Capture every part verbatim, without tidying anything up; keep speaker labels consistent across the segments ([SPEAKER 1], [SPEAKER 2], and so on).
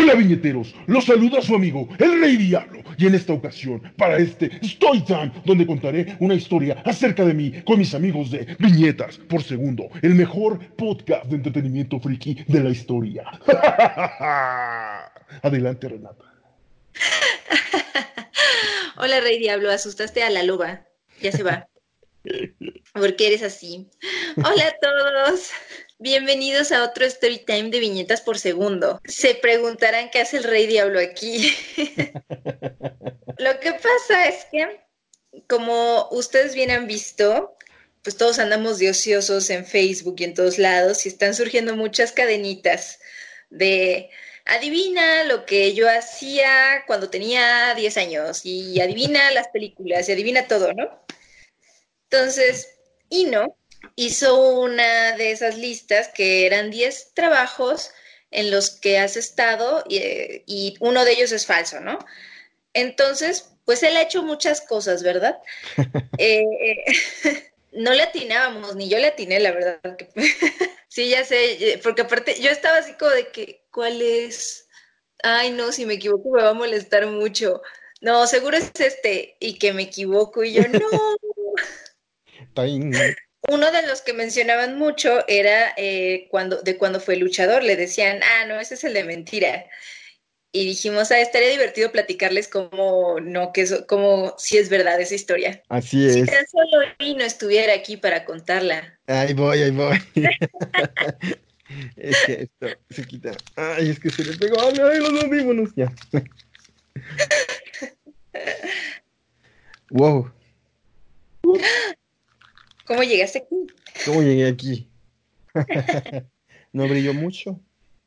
[SPEAKER 1] Hola viñeteros, los saluda su amigo, el Rey Diablo, y en esta ocasión, para este Story Time, donde contaré una historia acerca de mí con mis amigos de Viñetas por Segundo, el mejor podcast de entretenimiento friki de la historia. Adelante, Renata.
[SPEAKER 2] Hola, Rey Diablo, asustaste a la loba. Ya se va. ¿Por qué eres así? Hola a todos. Bienvenidos a otro Story Time de Viñetas por Segundo. Se preguntarán qué hace el Rey Diablo aquí. Lo que pasa es que, como ustedes bien han visto, pues todos andamos de ociosos en Facebook y en todos lados y están surgiendo muchas cadenitas de adivina lo que yo hacía cuando tenía diez años y adivina las películas y adivina todo, ¿no? Entonces, Ino hizo una de esas listas que eran diez trabajos en los que has estado y, y uno de ellos es falso, ¿no? Entonces, pues él ha hecho muchas cosas, ¿verdad? Eh, no le atinábamos, ni yo le atiné, la verdad. Que... sí, ya sé, porque aparte yo estaba así como de que, ¿cuál es? Ay, no, si me equivoco me va a molestar mucho. No, seguro es este, y que me equivoco, y yo, no. Uno de los que mencionaban mucho era eh, cuando, de cuando fue luchador, le decían, ah, no, ese es el de mentira. Y dijimos, ah, estaría divertido platicarles cómo, no, que eso, cómo si es verdad esa historia.
[SPEAKER 3] Así
[SPEAKER 2] Si
[SPEAKER 3] es.
[SPEAKER 2] tan solo no estuviera aquí para contarla.
[SPEAKER 3] Ahí voy, ahí voy. Es que esto se quita. Ay, es que se le pegó. Ay, ay, los audífonos. Ya. Wow.
[SPEAKER 2] ¿Cómo llegaste aquí?
[SPEAKER 3] ¿Cómo llegué aquí? ¿No brilló mucho?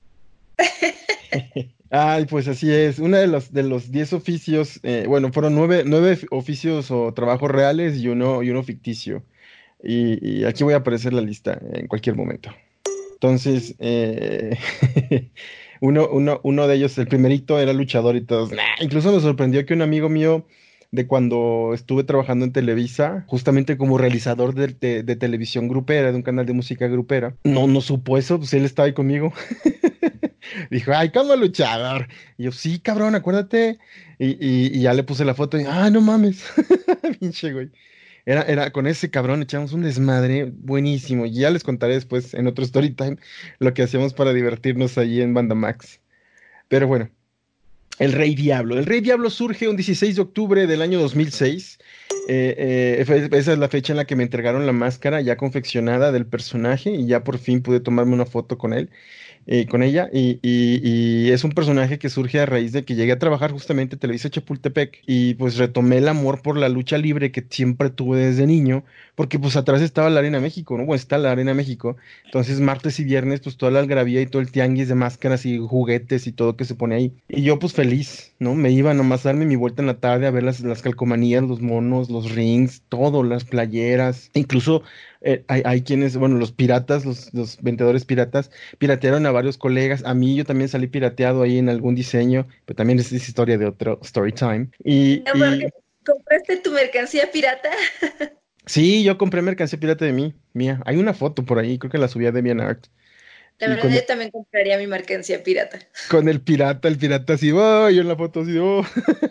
[SPEAKER 3] Ay, pues así es. Uno de los de los diez oficios, eh, bueno, fueron nueve, nueve oficios o trabajos reales y uno, y uno ficticio. Y, y aquí voy a aparecer la lista en cualquier momento. Entonces, eh, uno, uno, uno de ellos, el primerito, era luchador y todos. Nah, incluso me sorprendió que un amigo mío de cuando estuve trabajando en Televisa, justamente como realizador de, de- de televisión grupera, de un canal de música grupera, no, no supo eso, pues él estaba ahí conmigo. Dijo, ay, ¿cómo luchador? Y yo, sí, cabrón, acuérdate. Y, y- y ya le puse la foto y, ah, no mames. Pinche güey. Era, era con ese cabrón, echamos un desmadre buenísimo. Y ya les contaré después en otro story time lo que hacíamos para divertirnos allí en Banda Max. Pero bueno, el Rey Diablo. El Rey Diablo surge un dieciséis de octubre del año dos mil seis. Eh, eh, fue- esa es la fecha en la que me entregaron la máscara ya confeccionada del personaje y ya por fin pude tomarme una foto con él eh, con ella y, y- y es un personaje que surge a raíz de que llegué a trabajar justamente en Televisa Chapultepec y pues retomé el amor por la lucha libre que siempre tuve desde niño, porque pues atrás estaba la Arena México, ¿no? Bueno, está la Arena México, entonces martes y viernes pues toda la algarabía y todo el tianguis de máscaras y juguetes y todo que se pone ahí. Y yo pues feliz, ¿no? Me iba nomás a darme mi vuelta en la tarde a ver las, las calcomanías, los monos, los rings, todo, las playeras, incluso eh, hay, hay quienes, bueno, los piratas, los, los vendedores piratas, piratearon a varios colegas. A mí yo también salí pirateado ahí en algún diseño, pero también es, es historia de otro story time. Y,
[SPEAKER 2] No, porque
[SPEAKER 3] y
[SPEAKER 2] compraste tu mercancía pirata.
[SPEAKER 3] sí, yo compré mercancía pirata de mí, mía. Hay una foto por ahí, creo que la subí a DeviantArt.
[SPEAKER 2] La
[SPEAKER 3] Y
[SPEAKER 2] verdad,
[SPEAKER 3] con,
[SPEAKER 2] yo también compraría mi mercancía pirata.
[SPEAKER 3] con el pirata, el pirata así, oh, yo en la foto así, oh.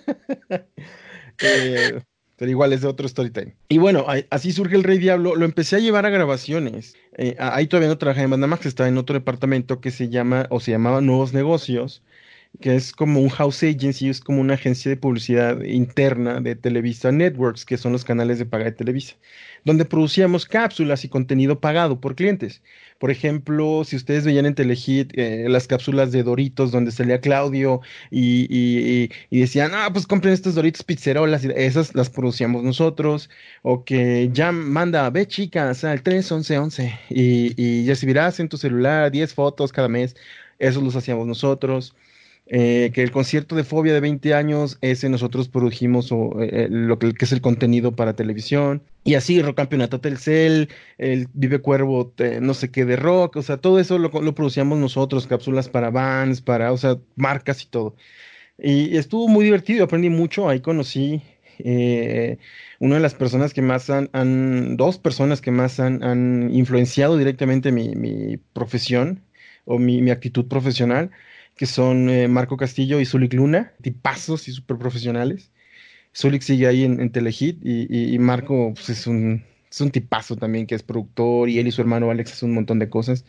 [SPEAKER 3] Eh, pero igual es de otro story time. Y bueno, ahí- así surge el Rey Diablo. Lo empecé a llevar a grabaciones. Eh, a- ahí todavía no trabajaba en Banda Max, estaba en otro departamento que se llama, o se llamaba Nuevos Negocios, que es como un house agency, es como una agencia de publicidad interna de Televisa Networks, que son los canales de paga de Televisa, donde producíamos cápsulas y contenido pagado por clientes. Por ejemplo, si ustedes veían en Telehit eh, las cápsulas de Doritos, donde salía Claudio y, y- y- y decían, ah, pues compren estos Doritos pizzerolas, y esas las producíamos nosotros, o que ya manda, ve chicas, al tres once once, y, y recibirás en tu celular diez fotos cada mes, esos los hacíamos nosotros eh, que el concierto de Fobia de veinte años, ese nosotros produjimos o, eh, eh, lo que, que es el contenido para televisión. Y así, Rock Campeonato Telcel, el Vive Cuervo, te- no sé qué de rock, o sea, todo eso lo, lo producíamos nosotros, cápsulas para bands, para, o sea, marcas y todo. Y estuvo muy divertido, aprendí mucho, ahí conocí eh, una de las personas que más han, han- dos personas que más han, han influenciado directamente mi, mi profesión o mi, mi actitud profesional, que son eh, Marco Castillo y Zulik Luna, tipazos y súper profesionales. Zulik sigue ahí en, en Telehit y, y, y Marco pues, es un, es un tipazo también, que es productor, y él y su hermano Alex hacen un montón de cosas.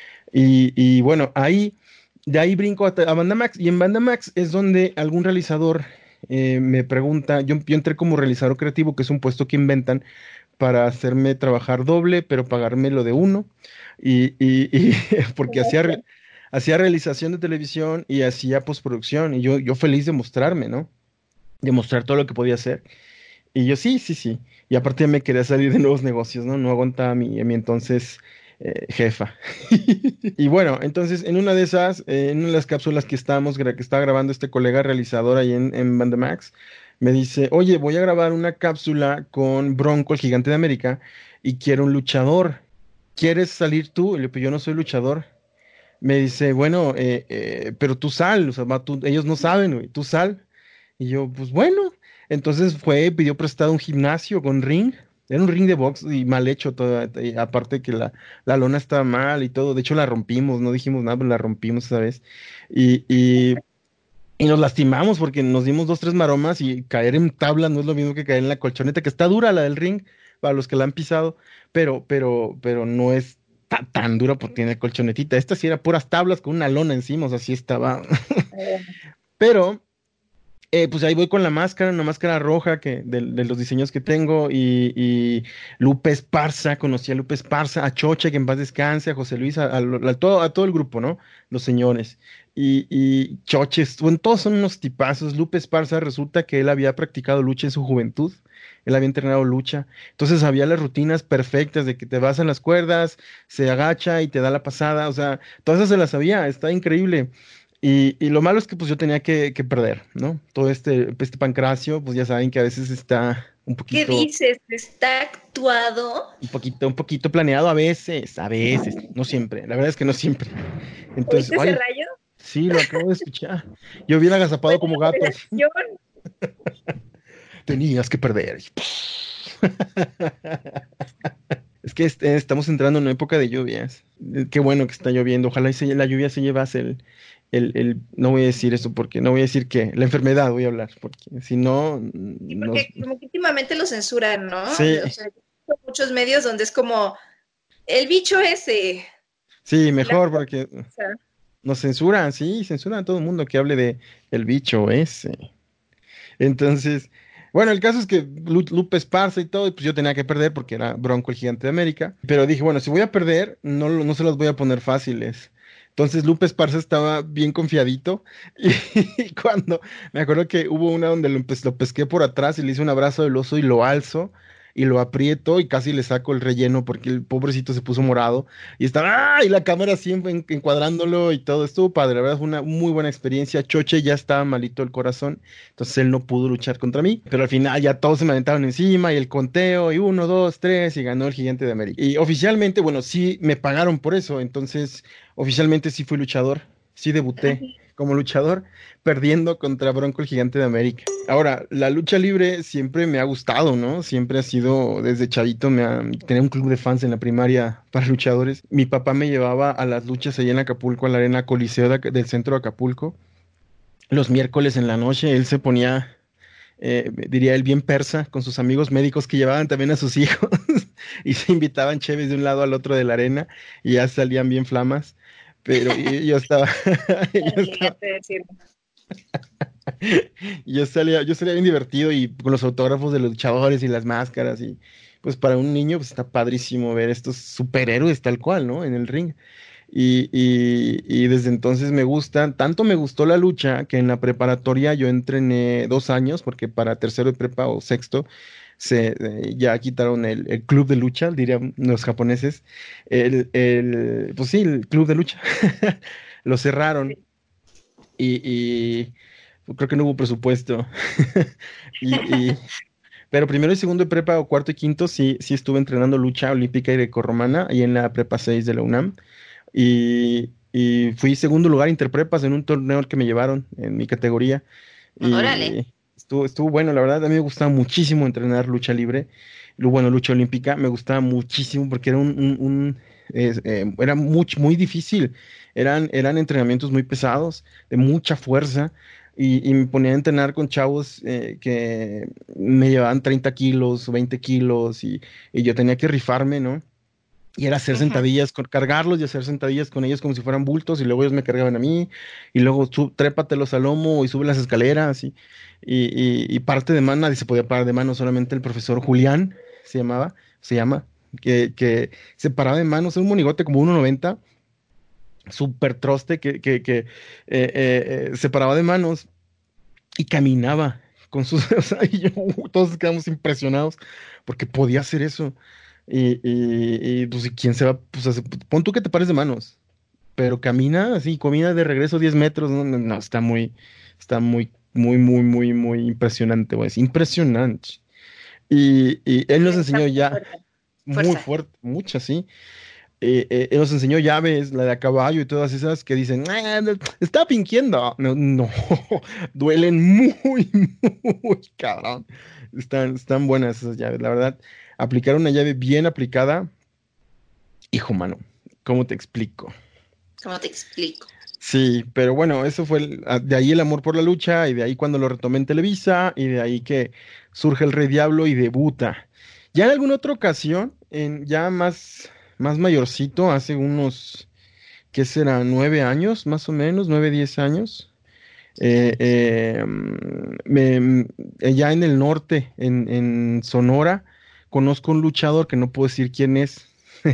[SPEAKER 3] Y, y bueno, ahí, de ahí brinco a, a Bandamax, y en Bandamax es donde algún realizador eh, me pregunta, yo, yo entré como realizador creativo, que es un puesto que inventan para hacerme trabajar doble, pero pagarme lo de uno, y, y, y porque hacía, re- hacía realización de televisión y hacía postproducción, y yo, yo feliz de mostrarme, ¿no? De mostrar todo lo que podía hacer. Y yo, sí, sí, sí. Y aparte me quería salir de nuevos negocios, ¿no? No aguantaba a mi, a mi entonces eh, jefa. Y bueno, entonces en una de esas, eh, en una de las cápsulas que estábamos, gra- que estaba grabando este colega realizador ahí en, en Bandamax, me dice, oye, voy a grabar una cápsula con Bronco, el gigante de América, y quiero un luchador. ¿Quieres salir tú? Y le digo, pues yo no soy luchador. Me dice, bueno, eh, eh, pero tú sal, o sea, va, tú- ellos no saben, güey, tú sal. Y yo, pues bueno, entonces fue, pidió prestado un gimnasio con ring, era un ring de box y mal hecho todo, y aparte que la, la lona estaba mal y todo, de hecho la rompimos, no dijimos nada, pero la rompimos esa vez, y, y, y nos lastimamos porque nos dimos dos, tres maromas, y caer en tabla no es lo mismo que caer en la colchoneta, que está dura la del ring, para los que la han pisado, pero, pero, pero no es ta- tan dura porque tiene colchonetita, esta sí era puras tablas con una lona encima, o sea, sí estaba, pero... Eh, pues ahí voy con la máscara, una máscara roja que, de, de los diseños que tengo, y, y Lupe Esparza, conocí a Lupe Esparza, a Choche, que en paz descanse, a José Luis, a, a lo- a todo, a todo el grupo, ¿no? Los señores. Y, y Choche, bueno, todos son unos tipazos. Lupe Esparza resulta que él había practicado lucha en su juventud, él había entrenado lucha, entonces había las rutinas perfectas de que te vas en las cuerdas, se agacha y te da la pasada, o sea, todas esas se las sabía, está increíble. Y, y lo malo es que pues yo tenía que, que perder, ¿no? Todo este, este pancracio, pues ya saben que a veces está un
[SPEAKER 2] ¿Qué
[SPEAKER 3] poquito,
[SPEAKER 2] dices? ¿Está actuado?
[SPEAKER 3] un poquito, un poquito planeado a veces, a veces, no siempre, la verdad es que no siempre. Entonces,
[SPEAKER 2] ¿Oíste ese
[SPEAKER 3] ay,
[SPEAKER 2] rayo?
[SPEAKER 3] sí, lo acabo de escuchar. Yo bien
[SPEAKER 2] Fue
[SPEAKER 3] agazapado como
[SPEAKER 2] la
[SPEAKER 3] gato, así.
[SPEAKER 2] operación.
[SPEAKER 3] Tenías que perder. Es que este, estamos entrando en una época de lluvias. Eh, Qué bueno que está lloviendo. Ojalá y se- la lluvia se llevase el, el, el- no voy a decir eso porque no voy a decir que la enfermedad voy a hablar, porque si no,
[SPEAKER 2] Sí,
[SPEAKER 3] nos...
[SPEAKER 2] porque como que últimamente lo censuran, ¿no?
[SPEAKER 3] Sí,
[SPEAKER 2] O sea, hay muchos medios donde es como el bicho ese,
[SPEAKER 3] sí,
[SPEAKER 2] la
[SPEAKER 3] mejor porque
[SPEAKER 2] cosa.
[SPEAKER 3] nos censuran, sí, censuran a todo el mundo que hable de el bicho ese. Entonces, bueno, el caso es que Lu- Lupe Esparza y todo, y pues yo tenía que perder porque era Bronco el gigante de América. Pero dije, bueno, si voy a perder, no, lo- no se las voy a poner fáciles. Entonces Lupe Esparza estaba bien confiadito y, cuando me acuerdo que hubo una donde lo, empe- lo pesqué por atrás y le hice un abrazo del oso y lo alzo y lo aprieto y casi le saco el relleno porque el pobrecito se puso morado y estaba, ¡ah! Y la cámara siempre en- encuadrándolo y todo. Estuvo padre, la verdad fue una muy buena experiencia. Choche ya estaba malito el corazón, entonces él no pudo luchar contra mí, pero al final ya todos se me aventaron encima y el conteo y uno, dos, tres y ganó el gigante de América. Y oficialmente, bueno, sí me pagaron por eso, entonces oficialmente sí fui luchador, sí debuté como luchador, perdiendo contra Bronco el gigante de América. Ahora, la lucha libre siempre me ha gustado, ¿no? Siempre ha sido, desde chavito, me ha, tenía un club de fans en la primaria para luchadores. Mi papá me llevaba a las luchas allá en Acapulco, a la arena Coliseo de Ac- del centro de Acapulco. Los miércoles en la noche él se ponía, eh, diría él, bien persa con sus amigos médicos que llevaban también a sus hijos y se invitaban chéves de un lado al otro de la arena y ya salían bien flamas. Pero y- yo estaba, yo estaba,
[SPEAKER 2] Fíjate decirlo.
[SPEAKER 3] yo salía, yo salía bien divertido y con los autógrafos de los luchadores y las máscaras y pues para un niño pues está padrísimo ver estos superhéroes tal cual, ¿no? En el ring. Y, y, y desde entonces me gusta, tanto me gustó la lucha que en la preparatoria yo entrené dos años, porque para tercero de prepa o sexto se, eh, ya quitaron el, el club de lucha, dirían los japoneses, el, el, pues sí, el club de lucha, lo cerraron y, y creo que no hubo presupuesto. Y, y- pero primero y segundo de prepa o cuarto y quinto sí, sí estuve entrenando lucha olímpica y grecorromana ahí en la prepa seis de la UNAM. Y, y fui segundo lugar interprepas en un torneo que me llevaron en mi categoría.
[SPEAKER 2] Órale.
[SPEAKER 3] Y estuvo, estuvo bueno, la verdad. A mí me gustaba muchísimo entrenar lucha libre. Lu- Bueno, lucha olímpica. Me gustaba muchísimo porque era un, un- un- Es, eh, era muy, muy difícil. Eran, eran entrenamientos muy pesados, de mucha fuerza. Y, y me ponía a entrenar con chavos eh, que me llevaban treinta kilos, veinte kilos, y, y yo tenía que rifarme, ¿no? Y era hacer
[SPEAKER 2] Ujú.
[SPEAKER 3] sentadillas, con, cargarlos y hacer sentadillas con ellos como si fueran bultos, y luego ellos me cargaban a mí, y luego tú trépatelos al lomo y sube las escaleras, y, y, y, y parte de mano, nadie se podía parar de mano, solamente el profesor Julián se llamaba, se llama, que, que se paraba de manos, era un monigote como uno noventa, súper troste, que, que, que eh, eh, eh, se paraba de manos y caminaba con sus, o sea, y yo, uh, todos quedamos impresionados porque podía hacer eso. Y, y, y, pues, ¿y quién se va? Pues, hace- pon tú que te pares de manos, pero camina así, camina de regreso diez metros. No, no, no, está muy, está muy, muy, muy, muy, muy impresionante, güey. Es impresionante. Y, y él nos
[SPEAKER 2] Está
[SPEAKER 3] enseñó
[SPEAKER 2] muy
[SPEAKER 3] ya
[SPEAKER 2] fuerte.
[SPEAKER 3] muy
[SPEAKER 2] Fuerza.
[SPEAKER 3] fuerte, mucho, sí. Eh, eh, él nos enseñó llaves, la de a caballo y todas esas que dicen, "Ah, no, está fingiendo". No, no, duelen muy, muy cabrón. Están, están buenas esas llaves, la verdad. Aplicar una llave bien aplicada, hijo mano, ¿cómo te explico?
[SPEAKER 2] ¿Cómo te explico?
[SPEAKER 3] Sí, pero bueno, eso fue el- ah, de ahí el amor por la lucha, y de ahí cuando lo retomé en Televisa, y de ahí que surge el Rey Diablo y debuta. Ya en alguna otra ocasión, en ya más, más mayorcito, hace unos, ¿qué será? Nueve años, más o menos, nueve, diez años. eh, eh, mm, me- mm, ya en el norte, en, en Sonora, conozco un luchador que no puedo decir quién es,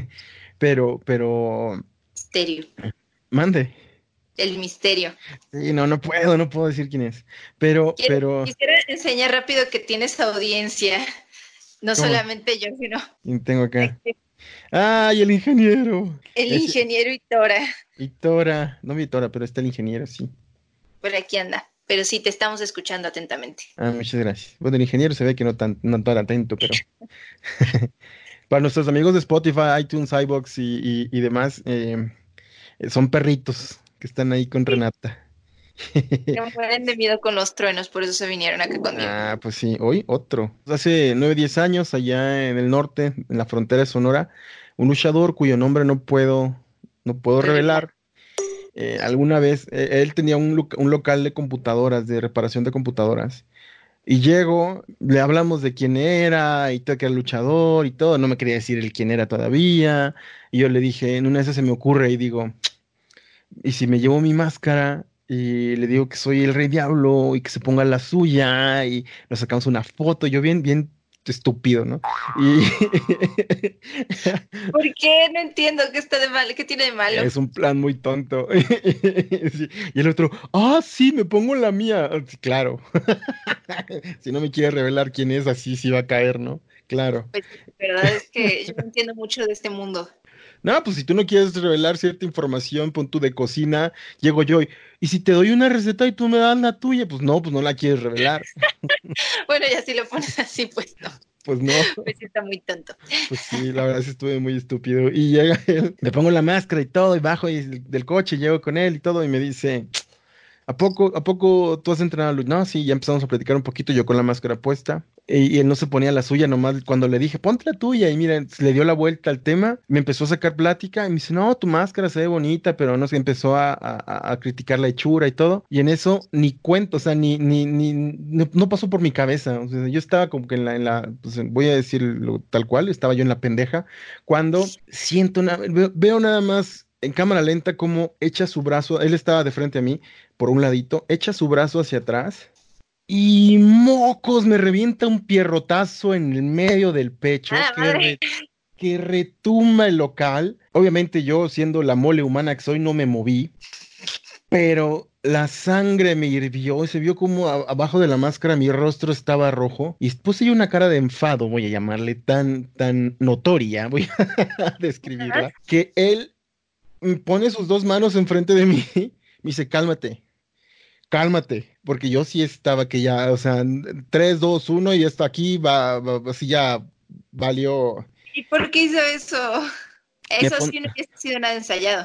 [SPEAKER 3] pero, pero,
[SPEAKER 2] Misterio.
[SPEAKER 3] mande.
[SPEAKER 2] El misterio.
[SPEAKER 3] Sí, no, no puedo, no puedo decir quién es. Pero,
[SPEAKER 2] Quiero-
[SPEAKER 3] pero,
[SPEAKER 2] Quisiera enseñar rápido que tienes audiencia. No
[SPEAKER 3] ¿cómo?
[SPEAKER 2] solamente yo, sino
[SPEAKER 3] ¿Quién tengo acá? ¡Ay, el ingeniero!
[SPEAKER 2] el
[SPEAKER 3] Es
[SPEAKER 2] ingeniero Itora.
[SPEAKER 3] Vitora, no Vitora, pero está el ingeniero, sí.
[SPEAKER 2] Por aquí anda. Pero sí, te estamos escuchando atentamente.
[SPEAKER 3] Ah, muchas gracias. Bueno, el ingeniero se ve que no tan, no tan atento, pero para nuestros amigos de Spotify, iTunes, iBox y, y, y demás, eh, son perritos que están ahí con Renata.
[SPEAKER 2] Se mueren de miedo con los truenos, por eso se vinieron acá conmigo.
[SPEAKER 3] Ah, pues sí, hoy otro. Hace nueve, diez años, allá en el norte, en la frontera de Sonora, un luchador cuyo nombre no puedo, no puedo
[SPEAKER 2] Revelar.
[SPEAKER 3] revelar. Eh, alguna vez, eh, él tenía un, loca- un local de computadoras, de reparación de computadoras. Y llego, le hablamos de quién era, y todo, que era luchador y todo. No me quería decir el quién era todavía. Y yo le dije, en una de esas se me ocurre y digo, ¿y si me llevo mi máscara y le digo que soy el Rey Diablo y que se ponga la suya y nos sacamos una foto? Yo bien, bien estúpido, ¿no? Y
[SPEAKER 2] ¿Por qué? No entiendo qué está de mal, qué tiene de malo.
[SPEAKER 3] es un plan muy tonto. Sí. Y el otro, ah, sí, me pongo la mía. Sí, claro. Si no me quiere revelar quién es, así sí va a caer, ¿no? Claro.
[SPEAKER 2] Pues la verdad es que yo no entiendo mucho de este mundo.
[SPEAKER 3] No, pues si tú no quieres revelar cierta información, pon tú de cocina, llego yo y, y si te doy una receta y tú me das la tuya, pues no, pues no la quieres revelar.
[SPEAKER 2] Bueno, ya si lo pones así, pues no.
[SPEAKER 3] Pues no,
[SPEAKER 2] Pues sí está muy tonto.
[SPEAKER 3] pues sí, la verdad sí estuve muy estúpido. Y llega él, me pongo la máscara y todo, y bajo y- del coche, llego con él y todo, y me dice, ¿A poco, a poco tú has entrenado a lucha? No, sí, ya empezamos a platicar un poquito, yo con la máscara puesta. Y, y él no se ponía la suya, nomás cuando le dije, ponte la tuya. Y mira, se le dio la vuelta al tema, me empezó a sacar plática y me dice, no, tu máscara se ve bonita, pero no sé, empezó a, a- a criticar la hechura y todo. Y en eso ni cuento, o sea, ni, ni, ni, no, no pasó por mi cabeza. O sea, yo estaba como que en la, en la, pues, voy a decirlo tal cual, estaba yo en la pendeja, cuando siento, una, veo, veo nada más en cámara lenta cómo echa su brazo, él estaba de frente a mí por un ladito, echa su brazo hacia atrás y mocos, me revienta un pierrotazo en el medio del pecho
[SPEAKER 2] ¡Ah,
[SPEAKER 3] que,
[SPEAKER 2] madre!
[SPEAKER 3] re- que retumba el local. Obviamente yo, siendo la mole humana que soy, no me moví, pero la sangre me hirvió y se vio como a- abajo de la máscara mi rostro estaba rojo y puse yo una cara de enfado, voy a llamarle, tan, tan notoria, voy a
[SPEAKER 2] Ajá.
[SPEAKER 3] describirla, que él mm, pone sus dos manos enfrente de mí, me dice, cálmate, cálmate, porque yo sí estaba que ya, o sea, tres, dos, uno y esto aquí va, va- así ya valió.
[SPEAKER 2] ¿Y por qué hizo eso?
[SPEAKER 3] Me
[SPEAKER 2] Eso
[SPEAKER 3] pon-
[SPEAKER 2] sí no hubiese sido nada ensayado.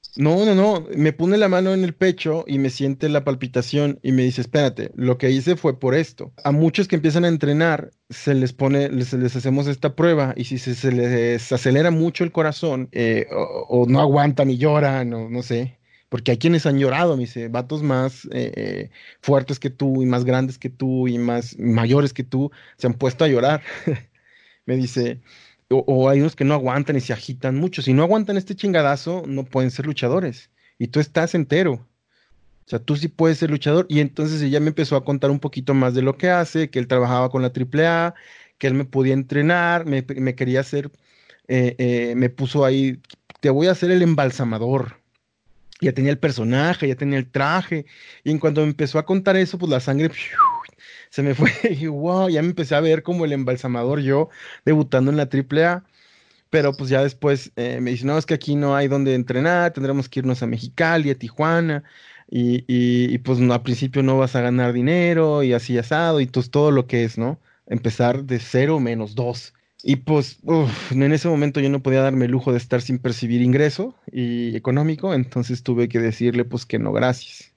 [SPEAKER 3] No, no, no, me pone la mano en el pecho y me siente la palpitación y me dice, espérate, lo que hice fue por esto. A muchos que empiezan a entrenar se les pone, les, les hacemos esta prueba y si se, se les acelera mucho el corazón eh, o, o no aguantan y lloran o no sé, porque hay quienes han llorado, me dice, vatos más eh, eh, fuertes que tú y más grandes que tú y más mayores que tú se han puesto a llorar. Me dice, o, o hay unos que no aguantan y se agitan mucho. Si no aguantan este chingadazo, no pueden ser luchadores. Y tú estás entero. O sea, tú sí puedes ser luchador. Y entonces ella me empezó a contar un poquito más de lo que hace, que él trabajaba con la Triple A, que él me podía entrenar, me, me quería hacer, eh, eh, me puso ahí, te voy a hacer el embalsamador. Ya tenía el personaje, ya tenía el traje. Y en cuanto me empezó a contar eso, pues la sangre se me fue. Y wow, ya me empecé a ver como el embalsamador yo debutando en la Triple A. Pero pues ya después eh, me dice, no, es que aquí no hay donde entrenar, tendremos que irnos a Mexicali, a Tijuana. Y, y, y, pues no, al principio no vas a ganar dinero y así asado y pues todo lo que es, ¿no? Empezar de cero menos dos. Y pues uf, en ese momento yo no podía darme el lujo de estar sin percibir ingreso y económico, entonces tuve que decirle pues que no, gracias.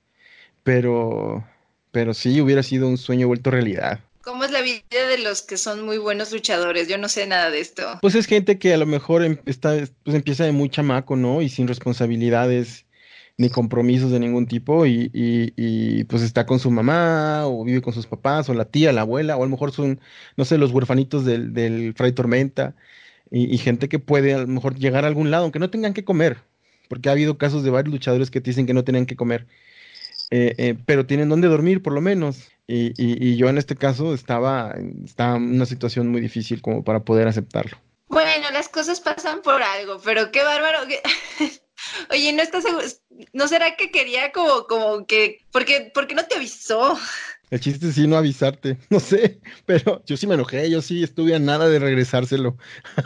[SPEAKER 3] Pero, pero sí, hubiera sido un sueño vuelto realidad.
[SPEAKER 2] ¿Cómo es la vida de los que son muy buenos luchadores? Yo no sé nada de esto.
[SPEAKER 3] Pues es gente que a lo mejor em- está, pues empieza de muy chamaco, ¿no? Y sin responsabilidades ni compromisos de ningún tipo y, y, y, pues está con su mamá o vive con sus papás o la tía, la abuela o a lo mejor son, no sé, los huerfanitos del, del Fray Tormenta y, y gente que puede a lo mejor llegar a algún lado, aunque no tengan que comer, porque ha habido casos de varios luchadores que te dicen que no tenían que comer, eh, eh, pero tienen dónde dormir por lo menos. Y, y, y yo en este caso estaba, estaba en una situación muy difícil como para poder aceptarlo.
[SPEAKER 2] Bueno, las cosas pasan por algo, pero qué bárbaro. que- Oye, ¿no estás seguro? ¿No será que quería como, como que, porque, porque no te avisó?
[SPEAKER 3] El chiste es sí no avisarte, no sé, pero yo sí me enojé, yo sí estuve a nada de regresárselo.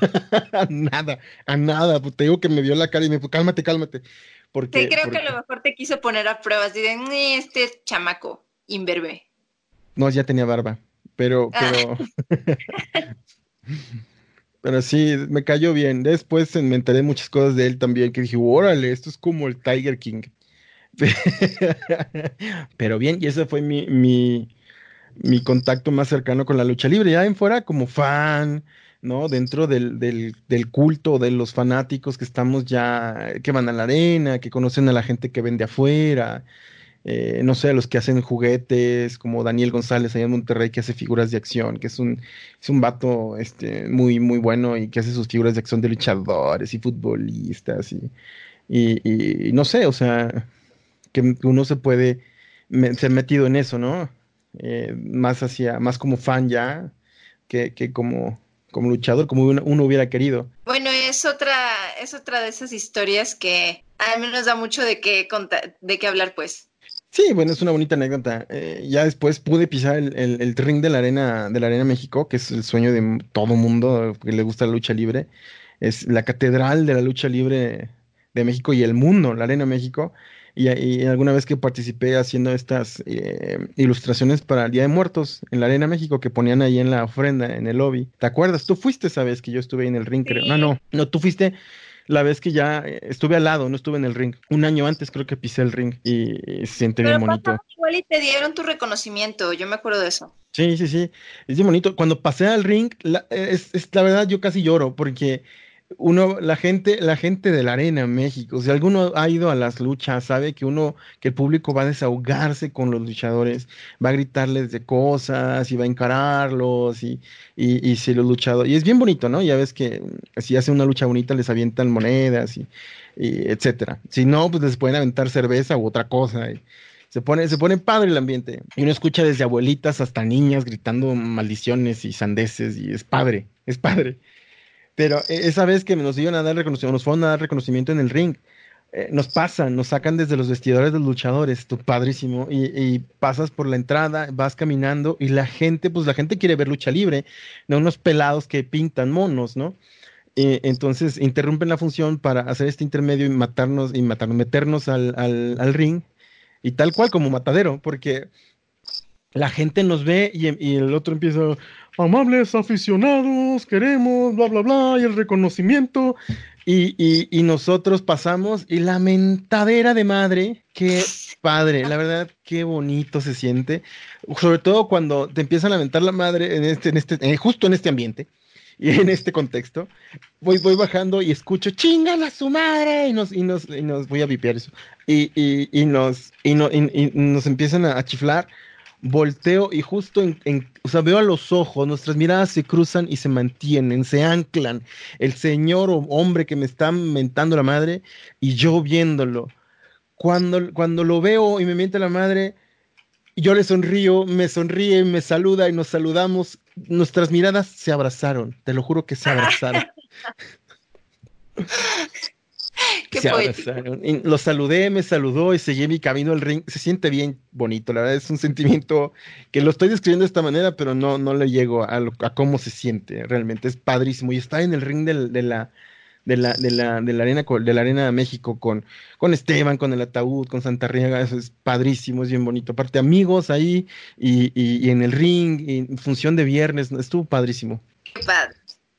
[SPEAKER 3] A nada, a nada. Pues te digo que me vio la cara y me dijo, cálmate, cálmate.
[SPEAKER 2] Sí,
[SPEAKER 3] Porque,
[SPEAKER 2] creo que a lo
[SPEAKER 3] porque,
[SPEAKER 2] mejor te quiso poner a pruebas. Dicen, este es chamaco, imberbe.
[SPEAKER 3] no, ya tenía barba. Pero,
[SPEAKER 2] Ah,
[SPEAKER 3] pero, pero sí, me cayó bien. Después me enteré de muchas cosas de él también, que dije, órale, esto es como el Tiger King. Pero bien, y ese fue mi, mi, mi contacto más cercano con la lucha libre. Ya en fuera como fan, ¿no? Dentro del, del, del culto de los fanáticos que estamos ya, que van a la arena, que conocen a la gente que vende afuera, eh, no sé, a los que hacen juguetes, como Daniel González allá en Monterrey, que hace figuras de acción, que es un, es un vato este, muy, muy bueno y que hace sus figuras de acción de luchadores y futbolistas y, y, y no sé, o sea, que uno se puede me- ser metido en eso, ¿no? Eh, más hacia, más como fan ya, que, que como, como luchador, como uno, uno hubiera querido.
[SPEAKER 2] bueno, es otra, es otra de esas historias que a mí nos da mucho de qué contar, de qué hablar, pues.
[SPEAKER 3] Sí, bueno, es una bonita anécdota. Eh, ya después pude pisar el, el- el ring de la arena, de la Arena México, que es el sueño de m- todo mundo que le gusta la lucha libre. Es la catedral de la lucha libre de México y el mundo, la Arena México. Y, y alguna vez que participé haciendo estas eh, ilustraciones para el Día de Muertos en la Arena México que ponían ahí en la ofrenda, en el lobby. ¿Te acuerdas? Tú fuiste esa vez que yo estuve ahí en el ring, creo. No,
[SPEAKER 2] Sí,
[SPEAKER 3] no, no, tú fuiste la vez que ya eh, estuve al lado, no estuve en el ring. Un año antes creo que pisé el ring y, y se siente bien
[SPEAKER 2] pero
[SPEAKER 3] bonito.
[SPEAKER 2] pasamos igual y te dieron tu reconocimiento, yo me acuerdo de eso.
[SPEAKER 3] Sí, sí, sí, es bien bonito. Cuando pasé al ring, la, es, es- la verdad yo casi lloro porque uno, la gente, la gente de la Arena México, si alguno ha ido a las luchas, sabe que uno, que el público va a desahogarse con los luchadores, va a gritarles de cosas y va a encararlos y, y, y si los luchadores, y es bien bonito, ¿no? Ya ves que mm, si hacen una lucha bonita les avientan monedas y, y etcétera. Si no, pues les pueden aventar cerveza u otra cosa. Se pone, se pone padre el ambiente. Y uno escucha desde abuelitas hasta niñas gritando maldiciones y sandeces y es padre, es padre. Pero eh, esa vez que nos iban a dar reconocimiento, nos fueron a dar reconocimiento en el ring, eh, nos pasan, nos sacan desde los vestidores de los luchadores, esto padrísimo, y, y pasas por la entrada, vas caminando y la gente, pues la gente quiere ver lucha libre, no unos pelados que pintan monos, ¿no? Eh, entonces interrumpen la función para hacer este intermedio y matarnos y matarnos, meternos al, al, al ring y tal cual como matadero, porque la gente nos ve y, y el otro empieza, amables aficionados, queremos, bla, bla, bla, y el reconocimiento. Y, y, y nosotros pasamos y la mentadera de madre, qué padre, la verdad, qué bonito se siente. Sobre todo cuando te empiezan a mentar la madre en este, en este, eh, justo en este ambiente y en este contexto. Voy, voy bajando y escucho, chingan a su madre, y nos, y nos, y nos voy a vipear eso. Y, y, y nos, y, no, y, y nos empiezan a, a chiflar. Volteo y justo en, en, o sea, veo a los ojos, nuestras miradas se cruzan y se mantienen, se anclan. El señor o hombre que me está mentando la madre y yo viéndolo. Cuando, cuando lo veo y me miente la madre, yo le sonrío, me sonríe, me saluda y nos saludamos. Nuestras miradas se abrazaron, te lo juro que se abrazaron.
[SPEAKER 2] Qué
[SPEAKER 3] Se
[SPEAKER 2] poético.
[SPEAKER 3] abrazaron. Y lo saludé, me saludó y seguí mi camino al ring. Se siente bien bonito, la verdad es un sentimiento que lo estoy describiendo de esta manera, pero no, no le llego a, lo- a cómo se siente. Realmente es padrísimo. Y estar en el ring del- de la, de la, de la, de la arena, co- de la Arena México con, con Esteban, con el ataúd, con Santa Riega, eso es padrísimo, es bien bonito. Aparte, amigos ahí y, y, y en el ring, y en función de viernes, estuvo padrísimo.
[SPEAKER 2] Qué padre.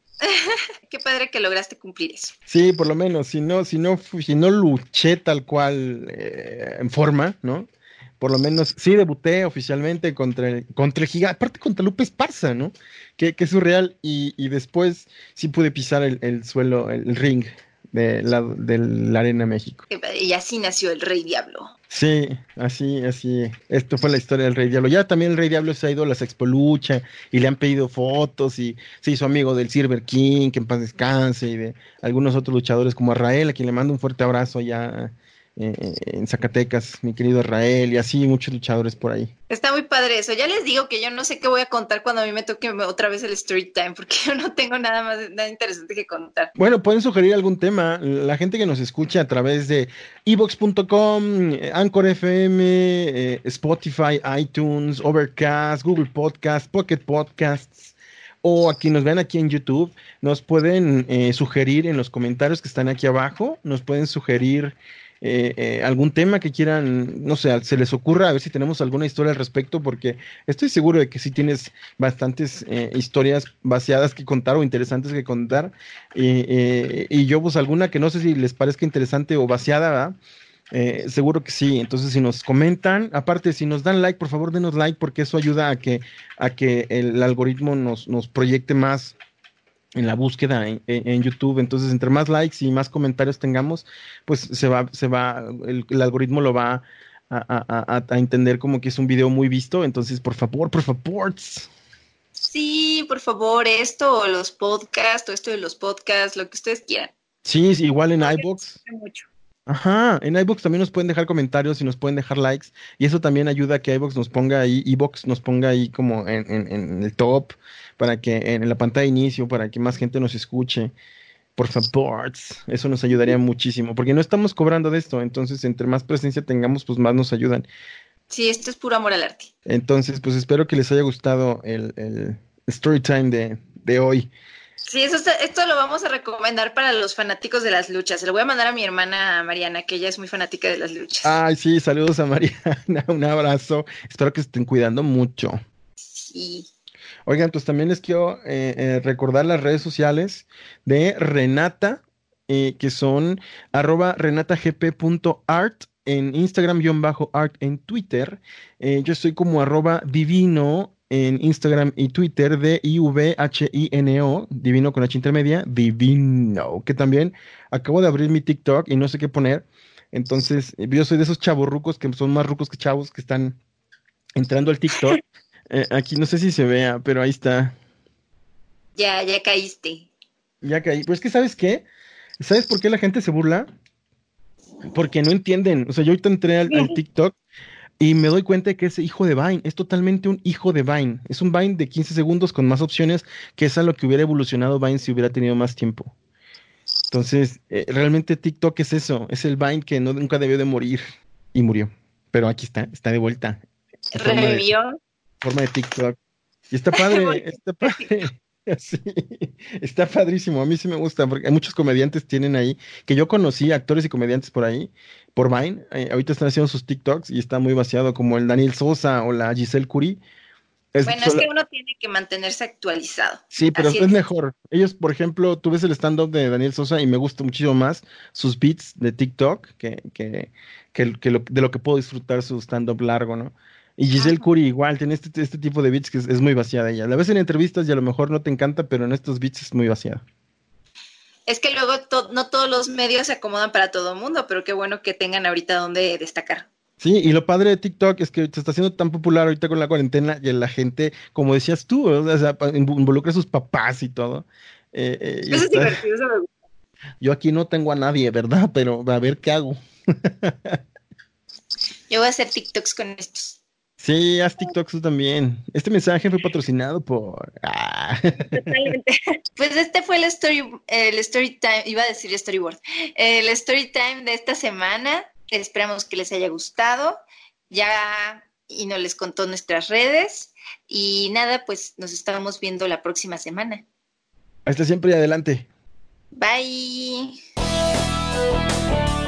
[SPEAKER 2] Qué padre que lograste cumplir eso.
[SPEAKER 3] Sí, por lo menos, si no, si no, fu- si no luché tal cual eh, en forma, ¿no? Por lo menos sí debuté oficialmente contra el, contra el gigante, aparte contra Lupe Esparza, ¿no? Que, que es surreal, y, y después sí pude pisar el, el suelo, el ring de la, de la Arena México.
[SPEAKER 2] Qué padre. Y así nació el Rey Diablo.
[SPEAKER 3] Sí, así, así. Esto fue la historia del Rey Diablo. Ya también el Rey Diablo se ha ido a las Expo Lucha y le han pedido fotos y se hizo amigo del Silver King, que en paz descanse, y de algunos otros luchadores como Arrael, a quien le mando un fuerte abrazo allá eh, en Zacatecas, mi querido Arrael, y así muchos luchadores por ahí.
[SPEAKER 2] Está muy padre eso. Ya les digo que yo no sé qué voy a contar cuando a mí me toque otra vez el story time, porque yo no tengo nada más, nada interesante que contar.
[SPEAKER 3] Bueno, pueden sugerir algún tema. La gente que nos escucha a través de evox punto com, eh, Anchor F M, eh, Spotify, iTunes, Overcast, Google Podcast, Pocket Podcasts, o aquí nos ven aquí en YouTube, nos pueden eh, sugerir en los comentarios que están aquí abajo, nos pueden sugerir eh, eh, algún tema que quieran, no sé, se les ocurra, a ver si tenemos alguna historia al respecto, porque estoy seguro de que sí tienes bastantes eh, historias vaciadas que contar o interesantes que contar. Eh, eh, y yo, pues alguna que no sé si les parezca interesante o vaciada, ¿verdad? Eh, seguro que sí. Entonces, si nos comentan, aparte, si nos dan like, por favor, denos like, porque eso ayuda a que, a que el algoritmo nos, nos proyecte más en la búsqueda en, en- en YouTube. Entonces, entre más likes y más comentarios tengamos, pues se va, se va, el, el algoritmo lo va a, a- a- a entender como que es un video muy visto. Entonces, por favor, por favor.
[SPEAKER 2] Sí, por favor, esto o los podcasts o esto de los podcasts, lo que ustedes quieran.
[SPEAKER 3] Sí, sí, igual en
[SPEAKER 2] Porque
[SPEAKER 3] iVoox.
[SPEAKER 2] me mucho.
[SPEAKER 3] Ajá, en iVoox también nos pueden dejar comentarios y nos pueden dejar likes, y eso también ayuda a que iVoox nos ponga ahí, iVoox nos ponga ahí como en, en- en el top, para que en la pantalla de inicio, para que más gente nos escuche. Por favor, eso nos ayudaría muchísimo, porque no estamos cobrando de esto, entonces entre más presencia tengamos, pues más nos ayudan.
[SPEAKER 2] Sí, esto es puro amor al arte.
[SPEAKER 3] Entonces, pues espero que les haya gustado el, el story time de, de hoy.
[SPEAKER 2] Sí, eso está- esto lo vamos a recomendar para los fanáticos de las luchas. Se lo voy a mandar a mi hermana Mariana, que ella es muy fanática de las luchas.
[SPEAKER 3] Ay, sí, saludos a Mariana, un abrazo, espero que se estén cuidando mucho.
[SPEAKER 2] Sí.
[SPEAKER 3] Oigan, pues también les quiero eh, eh, recordar las redes sociales de Renata, eh, que son arroba renatagp.art en Instagram, guión bajo art en Twitter. Eh, yo estoy como arroba divino en Instagram y Twitter, D I V H I N O, divino con H intermedia, divino, que también acabo de abrir mi TikTok y no sé qué poner. Entonces, eh, yo soy de esos chavorrucos que son más rucos que chavos que están entrando al TikTok. Eh, aquí no sé si se vea, pero ahí está.
[SPEAKER 2] Ya, ya caíste.
[SPEAKER 3] Ya caí. Pero es que, ¿sabes qué? ¿Sabes por qué la gente se burla? Porque no entienden. O sea, yo ahorita entré al, al TikTok y me doy cuenta de que es hijo de Vine. Es totalmente un hijo de Vine. Es un Vine de quince segundos con más opciones, que es a lo que hubiera evolucionado Vine si hubiera tenido más tiempo. Entonces, eh, realmente TikTok es eso. Es el Vine que no, nunca debió de morir. Y murió. Pero aquí está, está de vuelta. En forma de,
[SPEAKER 2] Revivió.
[SPEAKER 3] forma de TikTok. Y está padre, está padre. Sí, está padrísimo. A mí sí me gusta porque hay muchos comediantes tienen ahí que yo conocí, actores y comediantes por ahí, por Vine. Eh, ahorita están haciendo sus TikToks y está muy vaciado, como el Daniel Sosa o la Giselle Curie. Es
[SPEAKER 2] Bueno, es
[SPEAKER 3] sola-
[SPEAKER 2] que uno tiene que mantenerse actualizado.
[SPEAKER 3] Sí, pero
[SPEAKER 2] Así
[SPEAKER 3] es
[SPEAKER 2] es.
[SPEAKER 3] mejor. Ellos, por ejemplo, tú ves el stand-up de Daniel Sosa y me gusta muchísimo más sus beats de TikTok que, que, que, el- que lo- de lo que puedo disfrutar su stand-up largo, ¿no? Y Giselle
[SPEAKER 2] Ujú.
[SPEAKER 3] Curie igual, tiene este, este tipo de beats que es, es muy vaciada ella. La ves en entrevistas y a lo mejor no te encanta, pero en estos beats es muy vaciada.
[SPEAKER 2] Es que luego to- no todos los medios se acomodan para todo el mundo, pero qué bueno que tengan ahorita donde destacar.
[SPEAKER 3] Sí, y lo padre de TikTok es que se está haciendo tan popular ahorita con la cuarentena y la gente, como decías tú, o sea, pa- invo- involucra a sus papás y todo. Eh, eh, y
[SPEAKER 2] Eso es
[SPEAKER 3] está,
[SPEAKER 2] divertido, eso me gusta.
[SPEAKER 3] yo aquí no tengo a nadie, ¿verdad? Pero a ver qué hago.
[SPEAKER 2] Yo voy a hacer TikToks con estos.
[SPEAKER 3] Sí, haz TikTok tú también. Este mensaje fue patrocinado por... Ah.
[SPEAKER 2] Totalmente. Pues este fue el story, el story time, iba a decir storyboard, el story time de esta semana. Esperamos que les haya gustado. Ya y nos les contó nuestras redes. Y nada, pues nos estamos viendo la próxima semana.
[SPEAKER 3] Hasta siempre y adelante.
[SPEAKER 2] Bye.